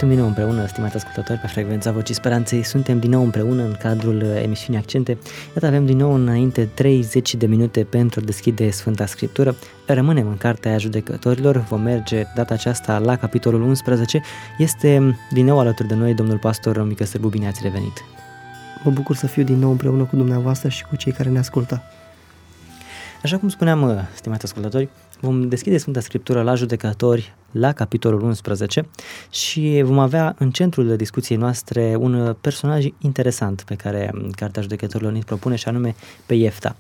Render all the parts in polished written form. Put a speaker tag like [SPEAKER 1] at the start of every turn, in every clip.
[SPEAKER 1] Suntem din nou împreună, stimați ascultători, pe Frecvența Vocii Speranței. Suntem din nou împreună în cadrul emisiunii Accente. Iată, avem din nou înainte 30 de minute pentru a deschide Sfânta Scriptură. Rămânem în Cartea Judecătorilor, vom merge data aceasta la capitolul 11. Este din nou alături de noi domnul pastor Mică Sârbu. Bine ați revenit!
[SPEAKER 2] Mă bucur să fiu din nou împreună cu dumneavoastră și cu cei care ne ascultă.
[SPEAKER 1] Așa cum spuneam, stimați ascultători, vom deschide Sfânta Scriptură la Judecători, la capitolul 11 și vom avea în centrul de discuției noastre un personaj interesant pe care Cartea Judecătorilor ne propune, și anume pe Iefta.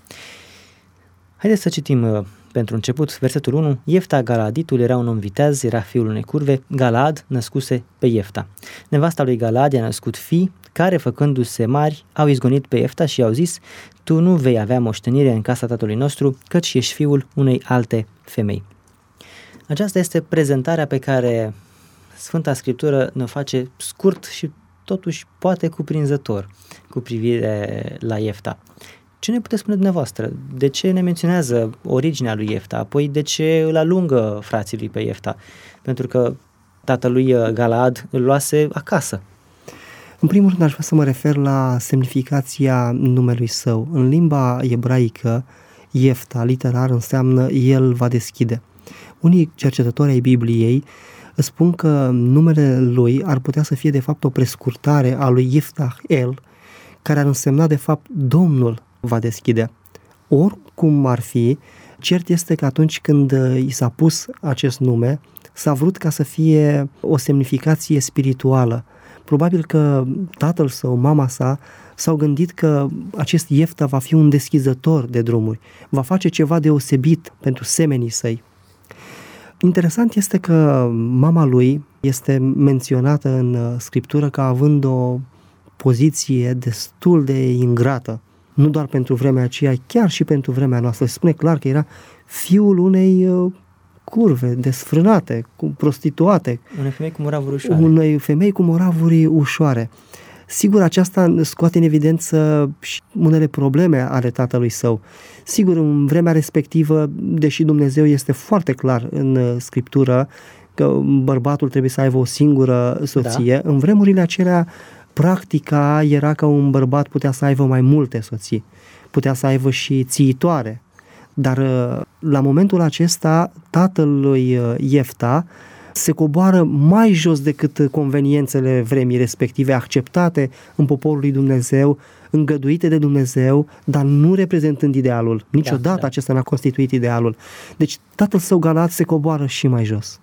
[SPEAKER 1] Haideți să citim pentru început versetul 1. Iefta Galaaditul era un om viteaz, era fiul unei curve. Galaad născuse pe Iefta. Nevasta lui Galaad i-a născut fii care, făcându-se mari, au izgonit pe Iefta și i-au zis: tu nu vei avea moștenire în casa tatălui nostru, căci ești fiul unei alte femei. Aceasta este prezentarea pe care Sfânta Scriptură ne face scurt și totuși poate cuprinzător cu privire la Iefta. Ce ne puteți spune dumneavoastră? De ce ne menționează originea lui Iefta? Apoi de ce îl alungă frații lui pe Iefta? Pentru că tatălui Galaad îl luase acasă.
[SPEAKER 2] În primul rând aș vrea să mă refer la semnificația numelui său. În limba ebraică, Iefta, literar, înseamnă el va deschide. Unii cercetători ai Bibliei spun că numele lui ar putea să fie de fapt o prescurtare a lui Yiftach El, care ar însemna de fapt Domnul va deschide. Oricum ar fi, cert este că atunci când i s-a pus acest nume, s-a vrut ca să fie o semnificație spirituală. Probabil că tatăl său, mama sa, s-au gândit că acest Iefta va fi un deschizător de drumuri, va face ceva deosebit pentru semenii săi. Interesant este că mama lui este menționată în Scriptură ca având o poziție destul de ingrată, nu doar pentru vremea aceea, chiar și pentru vremea noastră. Se spune clar că era fiul unei curve desfrânate, prostituate. Unei femei cu moravuri ușoare. Sigur, aceasta scoate în evidență și unele probleme ale tatălui său. Sigur, în vremea respectivă, deși Dumnezeu este foarte clar în Scriptură că bărbatul trebuie să aibă o singură soție, în vremurile acelea practica era că un bărbat putea să aibă mai multe soții, putea să aibă și țiitoare. Dar la momentul acesta, tatăl lui Iefta se coboară mai jos decât conveniențele vremii respective, acceptate în poporul lui Dumnezeu, îngăduite de Dumnezeu, dar nu reprezentând idealul. Niciodată acesta n-a constituit idealul. Deci tatăl său Galaad se coboară și mai jos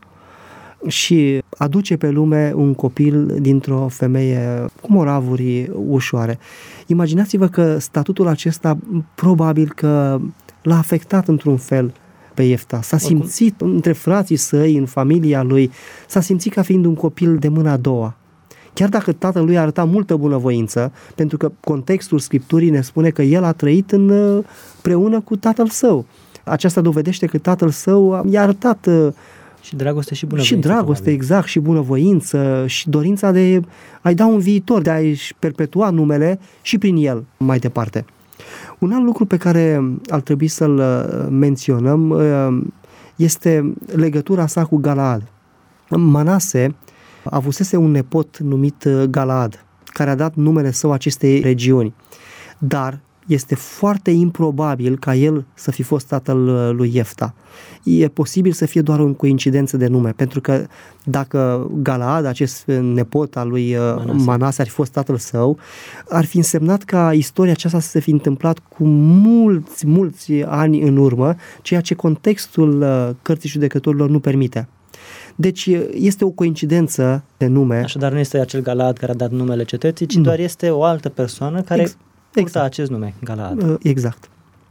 [SPEAKER 2] și aduce pe lume un copil dintr-o femeie cu moravuri ușoare. Imaginați-vă că statutul acesta probabil că l-a afectat într-un fel pe Iefta. S-a simțit între frații săi, în familia lui, s-a simțit ca fiind un copil de mâna a doua. Chiar dacă tatăl lui arăta multă bunăvoință, pentru că contextul Scripturii ne spune că el a trăit împreună cu tatăl său. Aceasta dovedește că tatăl său i-a arătat
[SPEAKER 1] și dragoste și bunăvoință.
[SPEAKER 2] Și dragoste, probabil. Exact, și bunăvoință și dorința de a-i da un viitor, de a-și perpetua numele și prin el mai departe. Un alt lucru pe care ar trebui să-l menționăm este legătura sa cu Galaad. Manase avusese un nepot numit Galaad, care a dat numele său acestei regiuni, dar este foarte improbabil ca el să fi fost tatăl lui Iefta. E posibil să fie doar o coincidență de nume, pentru că dacă Galaad, acest nepot al lui Manase, ar fi fost tatăl său, ar fi însemnat ca istoria aceasta să se fi întâmplat cu mulți ani în urmă, ceea ce contextul Cărții Judecătorilor nu permite. Deci este o coincidență de nume.
[SPEAKER 1] Așadar nu este acel Galaad care a dat numele cetății, ci doar este o altă persoană care purta acest nume, Galaad.
[SPEAKER 2] Exact.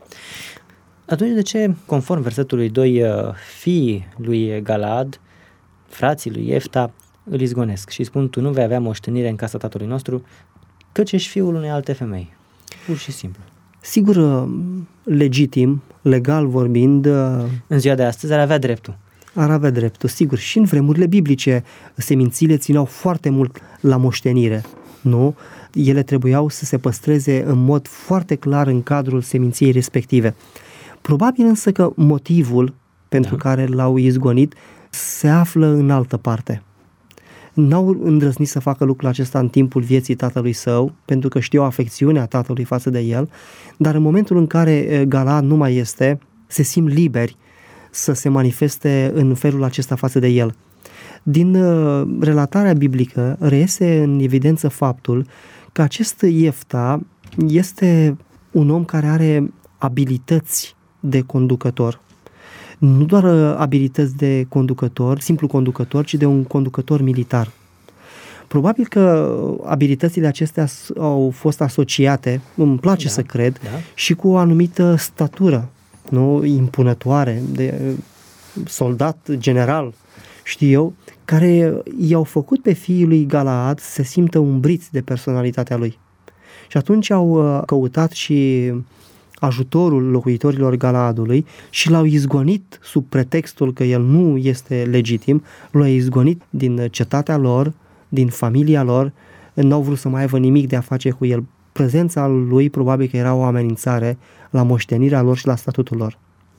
[SPEAKER 1] Atunci de ce, conform versetului 2, fiii lui Galaad, frații lui Iefta, îl izgonesc și spun: tu nu vei avea moștenire în casa tatălui nostru, căci ești fiul unei alte femei. Pur și simplu.
[SPEAKER 2] Sigur, legitim, legal vorbind,
[SPEAKER 1] în ziua de astăzi ar avea dreptul.
[SPEAKER 2] Ar avea dreptul, sigur. Și în vremurile biblice semințiile țineau foarte mult la moștenire, nu? Ele trebuiau să se păstreze în mod foarte clar în cadrul seminției respective. Probabil însă că motivul pentru care l-au izgonit se află în altă parte. n-au îndrăznit să facă lucrul acesta în timpul vieții tatălui său, pentru că știau afecțiunea tatălui față de el, dar în momentul în care Galaad nu mai este, se simt liberi să se manifeste în felul acesta față de el. Din relatarea biblică reiese în evidență faptul că acest Iefta este un om care are abilități de conducător. Nu doar abilități de conducător, simplu conducător, ci de un conducător militar. Probabil că abilitățile acestea au fost asociate, îmi place să cred, și cu o anumită statură, nu, impunătoare, de soldat general, știu eu, care i-au făcut pe fiii lui Galaad să se simtă umbriți de personalitatea lui. Și atunci au căutat și ajutorul locuitorilor Galaadului și l-au izgonit sub pretextul că el nu este legitim, l-au izgonit din cetatea lor, din familia lor, n-au vrut să mai aibă nimic de a face cu el. Prezența lui probabil că era o amenințare la moștenirea lor și la statutul lor.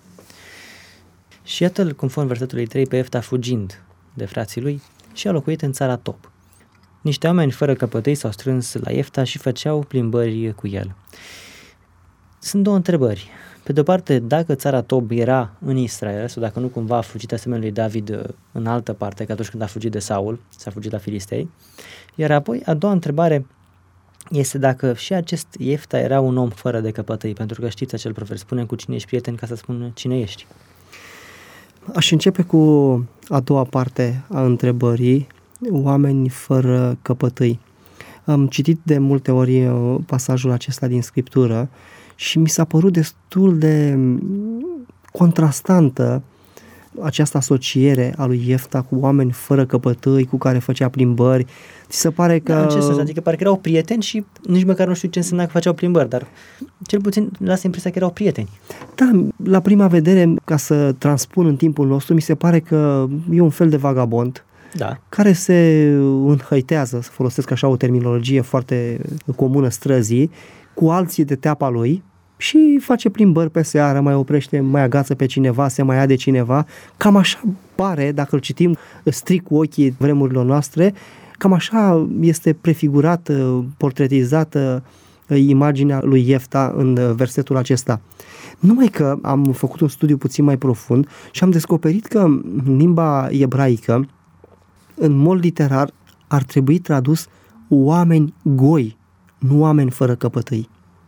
[SPEAKER 1] Și iată-l, conform versetului 3, pe Iefta fugind de frații lui și a locuit în țara Tob. Niște oameni fără căpătâi s-au strâns la Iefta și făceau plimbări cu el. Sunt două întrebări. Pe de o parte, dacă țara Tob era în Israel, sau dacă nu cumva a fugit asemenea lui David în altă parte, ca atunci când a fugit de Saul, s-a fugit la Filistei. Iar apoi, a doua întrebare este dacă și acest Iefta era un om fără de căpătâi, pentru că știți acel proverb, spune cu cine ești prieten ca să spună cine ești.
[SPEAKER 2] Aș începe cu a doua parte a întrebării, oameni fără căpătâi. Am citit de multe ori pasajul acesta din Scriptură și mi s-a părut destul de contrastantă această asociere a lui Iefta cu oameni fără căpătâi, cu care făcea plimbări. Ți se pare că...
[SPEAKER 1] Da, în ce sens? Adică parcă erau prieteni și nici măcar nu știu ce însemna că făceau plimbări, dar cel puțin lasă impresia că erau prieteni.
[SPEAKER 2] Da, la prima vedere, ca să transpun în timpul nostru, mi se pare că e un fel de vagabond,
[SPEAKER 1] da,
[SPEAKER 2] care se înhăitează, să folosesc așa o terminologie foarte comună străzii, cu alții de teapa lui și face plimbări pe seară, mai oprește, mai agață pe cineva, se mai ia de cineva. Cam așa pare, dacă îl citim strict cu ochii vremurilor noastre, cam așa este prefigurată, portretizată imaginea lui Iefta în versetul acesta. Numai că am făcut un studiu puțin mai profund și am descoperit că în limba ebraică, în mod literar, ar trebui tradus oameni goi, nu oameni fără căpătâi.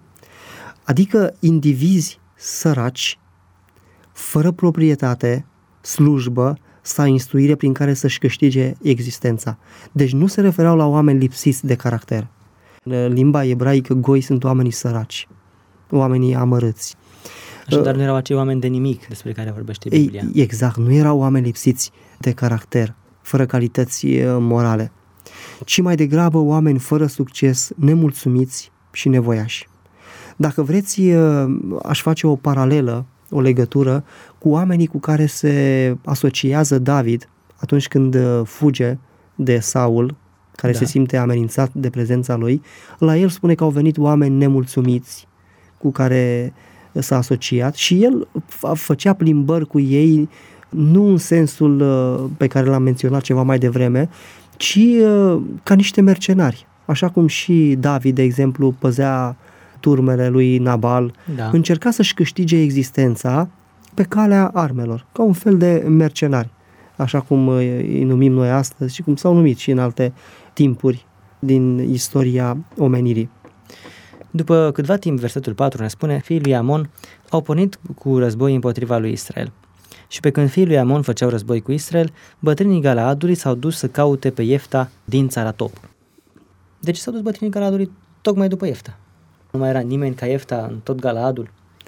[SPEAKER 2] Adică indivizi săraci, fără proprietate, slujbă sau instruire prin care să-și câștige existența. Deci nu se refereau la oameni lipsiți de caracter. În limba ebraică, goi sunt oamenii săraci, oamenii amărâți.
[SPEAKER 1] Așadar nu erau acei oameni de nimic despre care vorbește Biblia.
[SPEAKER 2] Exact, nu erau oameni lipsiți de caracter, fără calități morale, ci mai degrabă oameni fără succes, nemulțumiți și nevoiași. Dacă vreți, aș face o paralelă, o legătură cu oamenii cu care se asociază David atunci când fuge de Saul, care se simte amenințat de prezența lui. La el spune că au venit oameni nemulțumiți cu care s-a asociat și el făcea plimbări cu ei, nu în sensul pe care l-am menționat ceva mai devreme, ci ca niște mercenari. Așa cum și David, de exemplu, păzea turmele lui Nabal, încerca să-și câștige existența pe calea armelor, ca un fel de mercenari, așa cum îi numim noi astăzi și cum s-au numit și în alte timpuri din istoria omenirii.
[SPEAKER 1] După câtva timp, versetul 4 ne spune, fiii lui Amon au pornit cu război împotriva lui Israel. Și pe când fiii lui Amon făceau război cu Israel, bătrânii Galaadului s-au dus să caute pe Iefta din țara Tob. Deci s-au dus bătrânii Galaadului tocmai după Iefta. Nu mai era nimeni ca Iefta în tot Galaadul.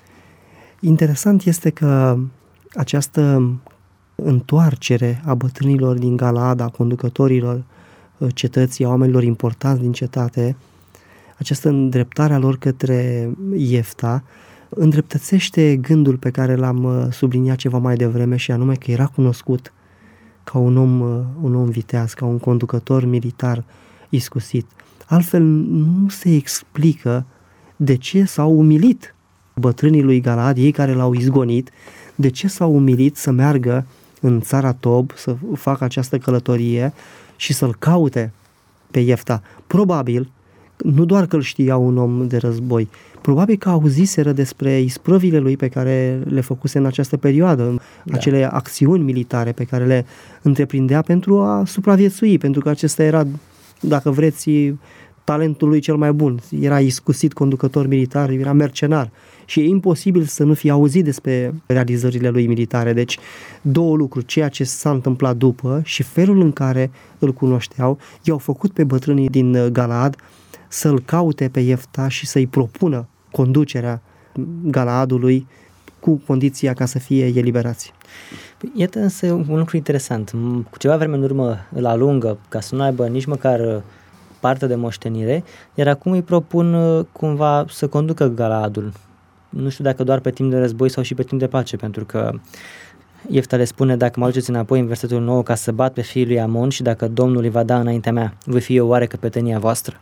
[SPEAKER 2] Interesant este că această întoarcere a bătrânilor din Galaad, a conducătorilor cetății, a oamenilor importanți din cetate, această îndreptare a lor către Iefta, îndreptățește gândul pe care l-am subliniat ceva mai devreme și anume că era cunoscut ca un om viteaz, ca un conducător militar iscusit. Altfel nu se explică de ce s-au umilit bătrânii lui Galaad, ei care l-au izgonit, de ce s-au umilit să meargă în țara Tob, să facă această călătorie și să-l caute pe Iefta. Probabil, nu doar că îl știa un om de război, probabil că auziseră despre isprăvile lui pe care le făcuse în această perioadă, acele acțiuni militare pe care le întreprindea pentru a supraviețui, pentru că acesta era, dacă vreți, talentul lui cel mai bun. Era iscusit conducător militar, era mercenar și e imposibil să nu fie auzit despre realizările lui militare. Deci, două lucruri, ceea ce s-a întâmplat după și felul în care îl cunoșteau, i-au făcut pe bătrânii din Galaad să-l caute pe Iefta și să-i propună conducerea Galaadului cu condiția ca să fie eliberați.
[SPEAKER 1] Iată însă un lucru interesant. Cu ceva vreme în urmă îl alungă ca să nu aibă nici măcar parte de moștenire, iar acum îi propun cumva să conducă Galaadul. Nu știu dacă doar pe timp de război sau și pe timp de pace, pentru că Iefta le spune: dacă mă aduceți înapoi în versetul 9 ca să bat pe fiul lui Amon și dacă Domnul îi va da înaintea mea, voi fi eu oare căpetenia voastră?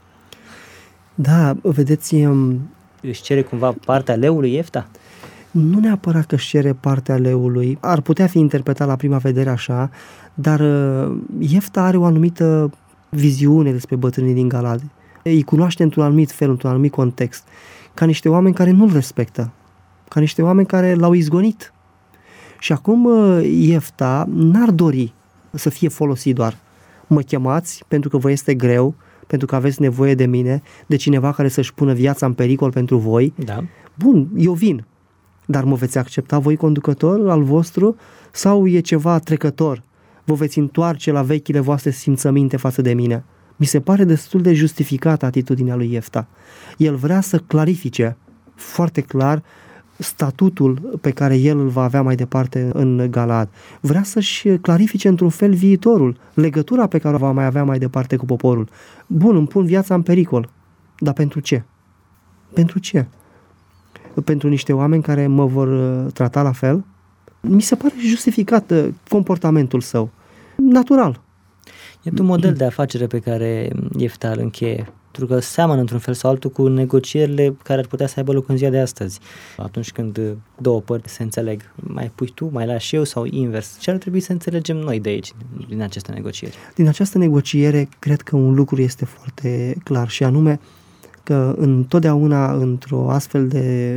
[SPEAKER 2] Da, vedeți...
[SPEAKER 1] Își cere cumva partea leului Iefta?
[SPEAKER 2] Nu neapărat că își cere partea leului, ar putea fi interpretat la prima vedere așa, dar Iefta are o anumită viziune despre bătrânii din Galaad. Îi cunoaște într-un anumit fel, într-un anumit context, ca niște oameni care nu-l respectă, ca niște oameni care l-au izgonit. Și acum Iefta n-ar dori să fie folosit doar. Mă chemați pentru că vă este greu, pentru că aveți nevoie de mine, de cineva care să-și pună viața în pericol pentru voi.
[SPEAKER 1] Da.
[SPEAKER 2] Bun, eu vin, dar mă veți accepta voi conducător al vostru sau e ceva trecător? Vă veți întoarce la vechile voastre simțăminte față de mine? Mi se pare destul de justificată atitudinea lui Iefta. El vrea să clarifice foarte clar statutul pe care el îl va avea mai departe în Galaad. Vrea să-și clarifice într-un fel viitorul, legătura pe care o va mai avea mai departe cu poporul. Bun, îmi pun viața în pericol, dar pentru ce? Pentru ce? Pentru niște oameni care mă vor trata la fel? Mi se pare justificat comportamentul său. Natural.
[SPEAKER 1] E un model de afacere pe care Iefta îl încheie, pentru că seamănă într-un fel sau altul cu negocierile care ar putea să aibă loc în ziua de astăzi. Atunci când două părți se înțeleg, mai pui tu, mai lași eu sau invers. Ce ar trebui să înțelegem noi de aici, din aceste negocieri?
[SPEAKER 2] Din această negociere, cred că un lucru este foarte clar și anume că întotdeauna într-o astfel de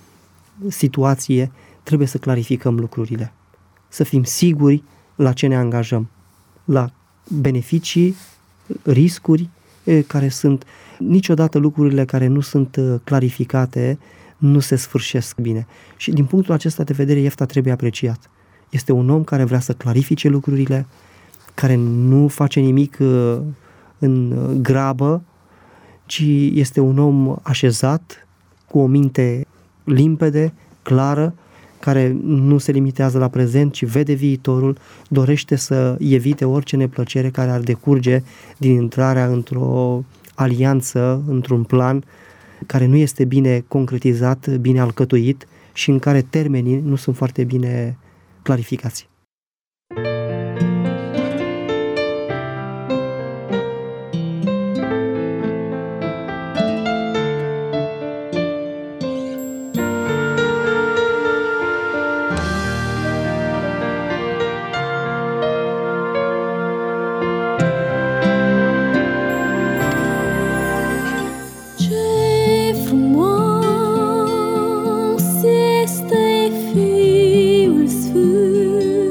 [SPEAKER 2] situație trebuie să clarificăm lucrurile. Să fim siguri la ce ne angajăm, la beneficii, riscuri care sunt. Niciodată lucrurile care nu sunt clarificate nu se sfârșesc bine. Și din punctul acesta de vedere Iefta trebuie apreciat. Este un om care vrea să clarifice lucrurile, care nu face nimic în grabă, ci este un om așezat, cu o minte limpede, clară, care nu se limitează la prezent, ci vede viitorul, dorește să evite orice neplăcere care ar decurge din intrarea într-o alianță, într-un plan care nu este bine concretizat, bine alcătuit și în care termenii nu sunt foarte bine clarificați.
[SPEAKER 3] Este Fiul Sfânt.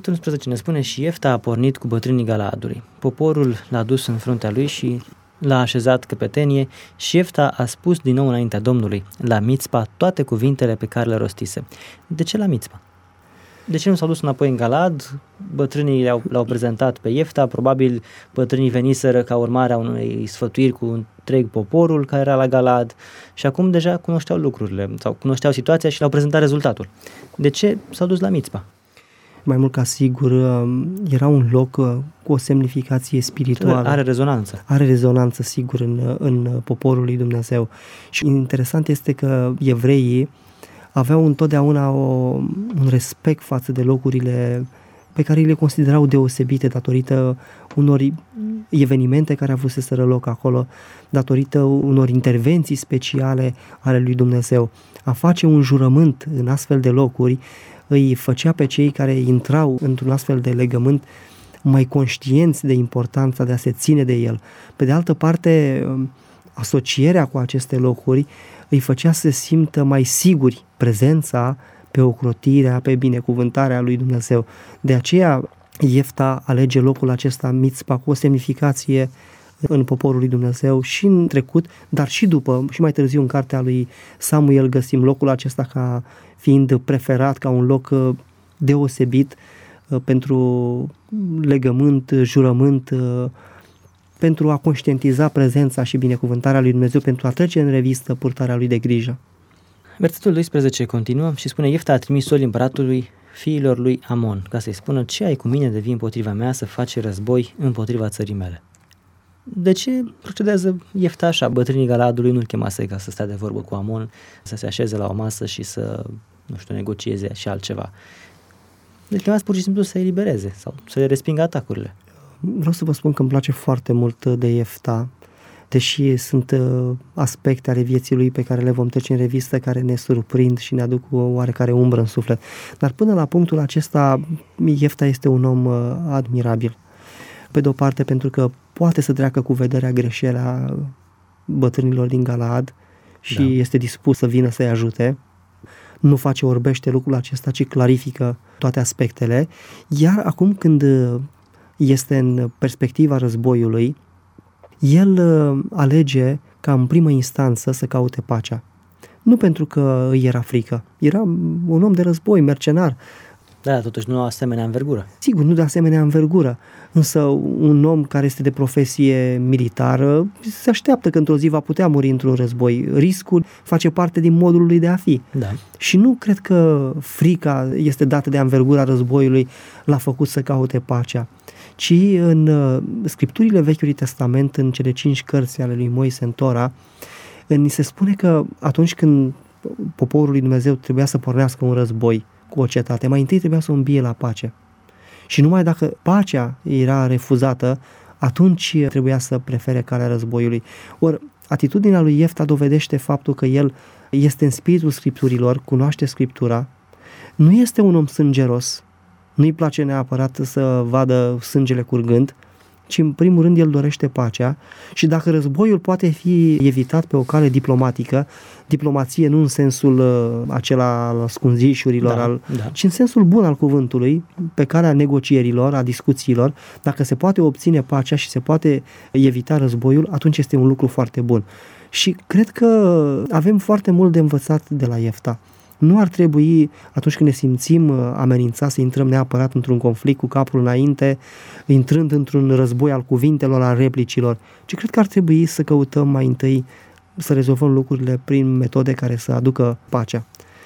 [SPEAKER 1] versetul 11 ne spune: și Iefta a pornit cu bătrânii Galaadului. Poporul l-a dus în fruntea lui și l-a așezat căpetenie și Iefta a spus din nou înaintea Domnului la Mițpa toate cuvintele pe care le rostise. De ce la Mițpa? De ce nu s-au dus înapoi în Galaad? Bătrânii l-au prezentat pe Iefta, probabil bătrânii veniseră ca urmare a unei sfătuiri cu întreg poporul care era la Galaad și acum deja cunoșteau lucrurile sau cunoșteau situația și le-au prezentat rezultatul. De ce s-au dus la Mițpa?
[SPEAKER 2] Mai mult ca sigur, era un loc cu o semnificație spirituală.
[SPEAKER 1] Are rezonanță.
[SPEAKER 2] Are rezonanță, sigur, în poporul lui Dumnezeu. Și interesant este că evreii aveau întotdeauna un respect față de locurile pe care le considerau deosebite datorită unor evenimente care avuseseră loc acolo, datorită unor intervenții speciale ale lui Dumnezeu. A face un jurământ în astfel de locuri îi făcea pe cei care intrau într-un astfel de legământ mai conștienți de importanța de a se ține de el. Pe de altă parte, asocierea cu aceste locuri îi făcea să se simtă mai siguri prezența pe ocrotirea, pe binecuvântarea lui Dumnezeu. De aceea Iefta alege locul acesta, Mițpa, cu o semnificație în poporul lui Dumnezeu și în trecut, dar și după, și mai târziu în cartea lui Samuel găsim locul acesta ca fiind preferat, ca un loc deosebit pentru legământ, jurământ, pentru a conștientiza prezența și binecuvântarea lui Dumnezeu, pentru a trece în revistă purtarea lui de grijă.
[SPEAKER 1] Versetul 12 continuă și spune: Iefta a trimis soli împăratului fiilor lui Amon, ca să-i spună: ce ai cu mine de vii împotriva mea să faci război împotriva țării mele? De ce procedează Iefta așa? Bătrânii Galaadului nu-l chemase ca să stea de vorbă cu Amon, să se așeze la o masă și să, negocieze și altceva. Îl chemați pur și simplu să elibereze sau să le respingă atacurile.
[SPEAKER 2] Vreau să vă spun că îmi place foarte mult de Iefta, deși sunt aspecte ale vieții lui pe care le vom trece în revistă, care ne surprind și ne aduc o oarecare umbră în suflet. Dar până la punctul acesta, Iefta este un om admirabil. Pe de-o parte pentru că poate să treacă cu vederea greșelea bătrânilor din Galaad și este dispus să vină să-i ajute. Nu face orbește lucrul acesta, ci clarifică toate aspectele. Iar acum când este în perspectiva războiului, el alege ca în primă instanță să caute pacea. Nu pentru că îi era frică, era un om de război, mercenar.
[SPEAKER 1] Da, totuși nu asemenea învergură.
[SPEAKER 2] Sigur, nu de asemenea învergură, însă un om care este de profesie militară se așteaptă că într-o zi va putea muri într-un război. Riscul face parte din modul lui de a fi.
[SPEAKER 1] Da.
[SPEAKER 2] Și nu cred că frica este dată de învergura războiului l-a făcut să caute pacea, ci în scripturile Vechiului Testament, în cele 5 cărți ale lui Moise în Tora, ni se spune că atunci când poporul lui Dumnezeu trebuia să pornească un război cu o cetate, mai întâi trebuia să o îmbie la pace. Și numai dacă pacea era refuzată, atunci trebuia să prefere calea războiului. Ori atitudinea lui Iefta dovedește faptul că el este în spiritul scripturilor, cunoaște scriptura, nu este un om sângeros, nu-i place neapărat să vadă sângele curgând, ci în primul rând el dorește pacea și dacă războiul poate fi evitat pe o cale diplomatică, diplomație nu în sensul acela al ascunzișurilor, ci în sensul bun al cuvântului, pe calea negocierilor, a discuțiilor, dacă se poate obține pacea și se poate evita războiul, atunci este un lucru foarte bun. Și cred că avem foarte mult de învățat de la Iefta. Nu ar trebui, atunci când ne simțim amenințați, să intrăm neapărat într-un conflict cu capul înainte, intrând într-un război al cuvintelor, al replicilor, ci cred că ar trebui să căutăm mai întâi să rezolvăm lucrurile prin metode care să aducă pacea.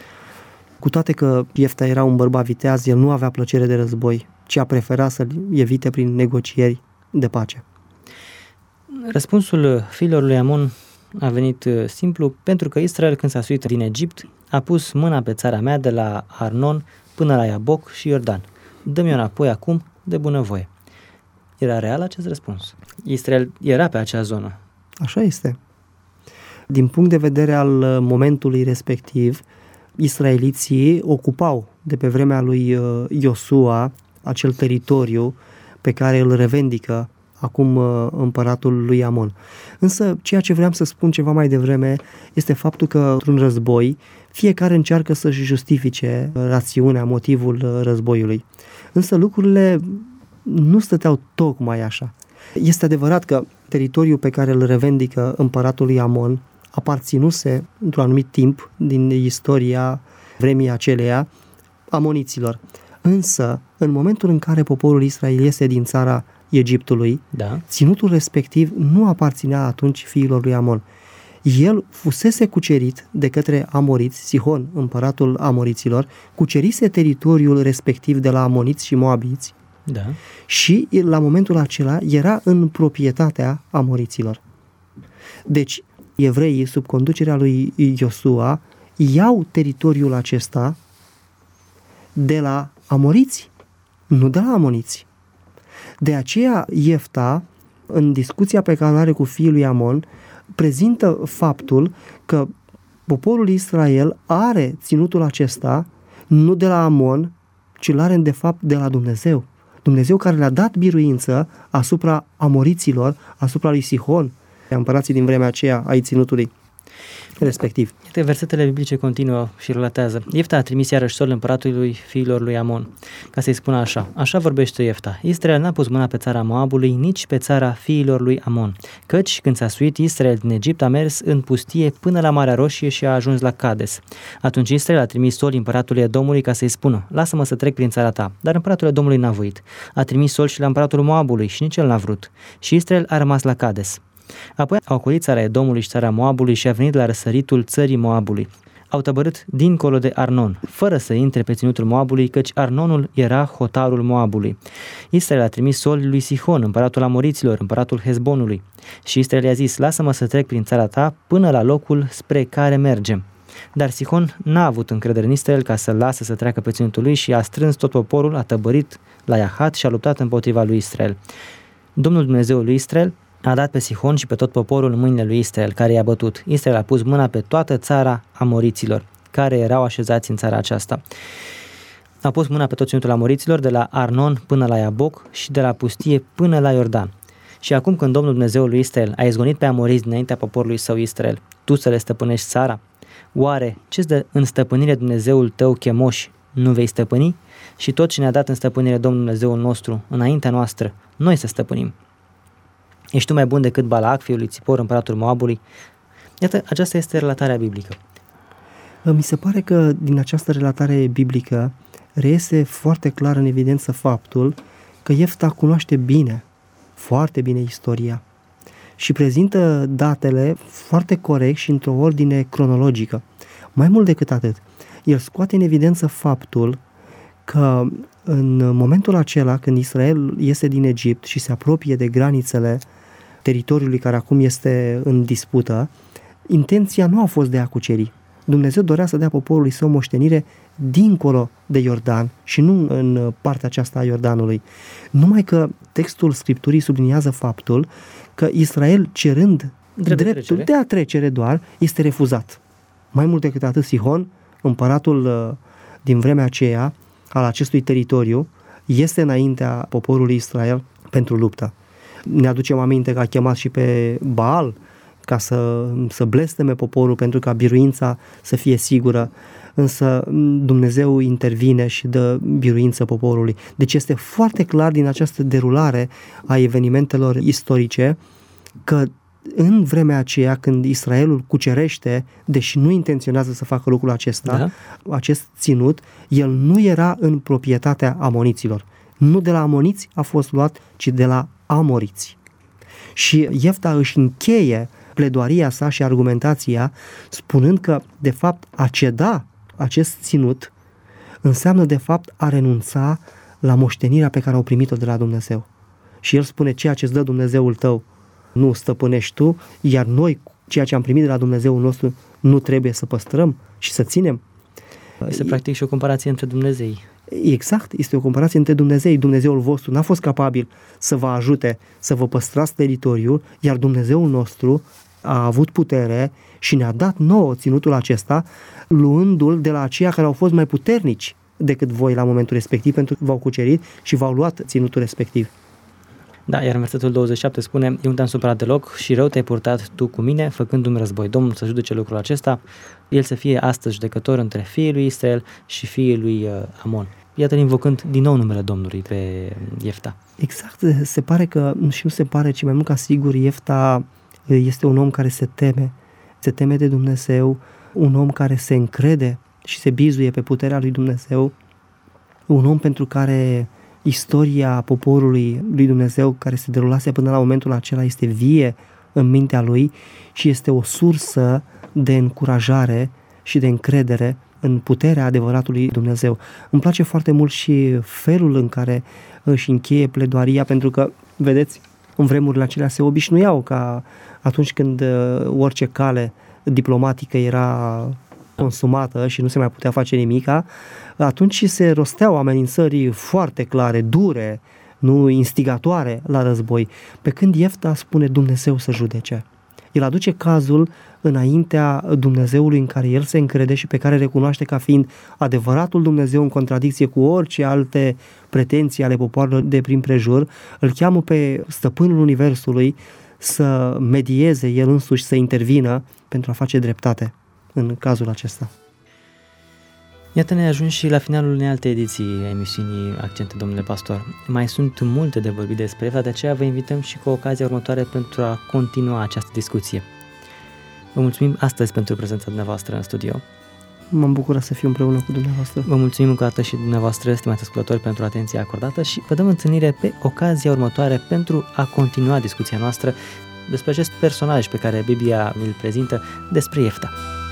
[SPEAKER 2] Cu toate că Iefta era un bărbat viteaz, el nu avea plăcere de război, ci a preferat să-l evite prin negocieri de pace.
[SPEAKER 1] Răspunsul fiilor lui Amon a venit simplu, pentru că Israel, când s-a suit din Egipt, a pus mâna pe țara mea de la Arnon până la Iaboc și Iordan. Dă-mi înapoi acum de bunăvoie. Era real acest răspuns. Israel era pe acea zonă.
[SPEAKER 2] Așa este. Din punct de vedere al momentului respectiv, israeliții ocupau de pe vremea lui Iosua acel teritoriu pe care îl revendică acum împăratul lui Amon. Însă ceea ce vreau să spun ceva mai devreme este faptul că într-un război fiecare încearcă să-și justifice rațiunea, motivul războiului. Însă lucrurile nu stăteau tocmai așa. Este adevărat că teritoriul pe care îl revendică împăratul lui Amon aparținuse într-un anumit timp din istoria vremii aceleia amoniților. Însă, în momentul în care poporul Israel iese din țara Egiptului, ținutul respectiv nu aparținea atunci fiilor lui Amon. El fusese cucerit de către amoriți, Sihon, împăratul amoriților, cucerise teritoriul respectiv de la amoniți și moabiți și la momentul acela era în proprietatea amoriților. Deci, evreii, sub conducerea lui Iosua, iau teritoriul acesta de la amoriți, nu de la amoniți. De aceea Iefta, în discuția pe care o are cu fiul lui Amon, prezintă faptul că poporul Israel are ținutul acesta nu de la Amon, ci îl are de fapt de la Dumnezeu. Dumnezeu care le-a dat biruință asupra amoriților, asupra lui Sihon, împărații din vremea aceea ai ținutului respectiv.
[SPEAKER 1] Versetele biblice continuă și relatează. Iefta a trimis iarăși sol împăratului fiilor lui Amon, ca să-i spună așa. Așa vorbește Iefta. Israel n-a pus mâna pe țara Moabului, nici pe țara fiilor lui Amon. Căci, când s-a suit Israel din Egipt, a mers în pustie până la Marea Roșie și a ajuns la Cades. Atunci Israel a trimis sol împăratului Edomului ca să-i spună, lasă-mă să trec prin țara ta. Dar împăratul Edomului n-a voit. A trimis sol și la împăratul Moabului și nici el n-a vrut. Și Israel a rămas la Cades. Apoi au ocolit țara Edomului și țara Moabului și a venit la răsăritul țării Moabului. Au tăbărât dincolo de Arnon, fără să intre pe ținutul Moabului, căci Arnonul era hotarul Moabului. Israel a trimis sol lui Sihon, împăratul amoriților, împăratul Hezbonului. Și Israel i-a zis, lasă-mă să trec prin țara ta până la locul spre care mergem. Dar Sihon n-a avut încredere în Israel ca să-l lasă să treacă pe ținutul lui și a strâns tot poporul, a tăbărit la Iahat și a luptat împotriva lui Israel. Domnul Dumnezeul lui Israel a dat pe Sihon și pe tot poporul în mâinile lui Israel, care i-a bătut. Israel a pus mâna pe toată țara amoriților, care erau așezați în țara aceasta. A pus mâna pe tot ținutul amoriților, de la Arnon până la Iaboc și de la pustie până la Iordan. Și acum când Domnul Dumnezeul lui Israel a izgonit pe amoriți dinaintea poporului său Israel, tu să le stăpânești țara? Oare ce-ți dă în stăpânire Dumnezeul tău Chemoș, nu vei stăpâni? Și tot ce ne-a dat în stăpânire Domnul Dumnezeul nostru, înaintea noastră, noi să stăpânim. Ești tu mai bun decât Balac, fiul lui Țipor, împăratul Moabului? Iată, aceasta este relatarea biblică.
[SPEAKER 2] Mi se pare că din această relatare biblică reiese foarte clar în evidență faptul că Iefta cunoaște bine, foarte bine istoria și prezintă datele foarte corect și într-o ordine cronologică. Mai mult decât atât, el scoate în evidență faptul că în momentul acela când Israel iese din Egipt și se apropie de granițele teritoriului care acum este în dispută, intenția nu a fost de a cuceri. Dumnezeu dorea să dea poporului său moștenire dincolo de Iordan și nu în partea aceasta a Iordanului. Numai că textul Scripturii subliniază faptul că Israel, cerând dreptul de a trecere doar, este refuzat. Mai mult decât atât, Sihon, împăratul din vremea aceea al acestui teritoriu, este înaintea poporului Israel pentru luptă. Ne aducem aminte că a chemat și pe Baal ca să blesteme poporul pentru ca biruința să fie sigură, însă Dumnezeu intervine și dă biruință poporului. Deci este foarte clar din această derulare a evenimentelor istorice că în vremea aceea când Israelul cucerește, deși nu intenționează să facă lucrul acesta, acest ținut, el nu era în proprietatea amoniților. Nu de la amoniți a fost luat, ci de la amoriți. Și Iefta își încheie pledoaria sa și argumentația spunând că, de fapt, a ceda acest ținut înseamnă, de fapt, a renunța la moștenirea pe care au primit-o de la Dumnezeu. Și el spune, ceea ce îți dă Dumnezeul tău nu stăpânești tu, iar noi, ceea ce am primit de la Dumnezeul nostru, nu trebuie să păstrăm și să ținem.
[SPEAKER 1] Este practic și o comparație între Dumnezei.
[SPEAKER 2] Exact, este o comparație între Dumnezei. Dumnezeul vostru n-a fost capabil să vă ajute să vă păstrați teritoriul, iar Dumnezeul nostru a avut putere și ne-a dat nouă ținutul acesta, luându-l de la aceia care au fost mai puternici decât voi la momentul respectiv, pentru că v-au cucerit și v-au luat ținutul respectiv.
[SPEAKER 1] Da, iar în versetul 27 spune: eu nu te-am supărat deloc și rău te-ai purtat tu cu mine, făcându-mi război. Domnul să judece lucrul acesta, el să fie astăzi judecător între fiii lui Israel și fiii lui Amon. Iată-l invocând din nou numele Domnului pe Iefta.
[SPEAKER 2] Exact, se pare că, și nu se pare, ci mai mult ca sigur, Iefta este un om care se teme de Dumnezeu, un om care se încrede și se bizuie pe puterea lui Dumnezeu, un om pentru care istoria poporului lui Dumnezeu care se derulase până la momentul acela este vie în mintea lui și este o sursă de încurajare și de încredere în puterea adevăratului Dumnezeu. Îmi place foarte mult și felul în care își încheie pledoaria, pentru că, vedeți, în vremurile acelea se obișnuiau ca atunci când orice cale diplomatică era consumată și nu se mai putea face nimica, atunci se rosteau amenințări foarte clare, dure, nu instigatoare la război, pe când Iefta spune Dumnezeu să judece. El aduce cazul înaintea Dumnezeului în care el se încrede și pe care recunoaște ca fiind adevăratul Dumnezeu, în contradicție cu orice alte pretenții ale popoarelor de prin prejur. Îl cheamă pe stăpânul universului să medieze el însuși, să intervină pentru a face dreptate în cazul acesta.
[SPEAKER 1] Iată, ne ajungi și la finalul unei alte ediții a emisiunii Accente, domnule pastor. Mai sunt multe de vorbit despre Iefta, de aceea vă invităm și cu ocazia următoare pentru a continua această discuție. Vă mulțumim astăzi pentru prezența dumneavoastră în studio.
[SPEAKER 2] M-am bucurat să fiu împreună cu dumneavoastră.
[SPEAKER 1] Vă mulțumim încă o dată și dumneavoastră, stimați ascultători, pentru atenția acordată și vă dăm întâlnire pe ocazia următoare pentru a continua discuția noastră despre acest personaj pe care Biblia îl prezintă, despre Iefta.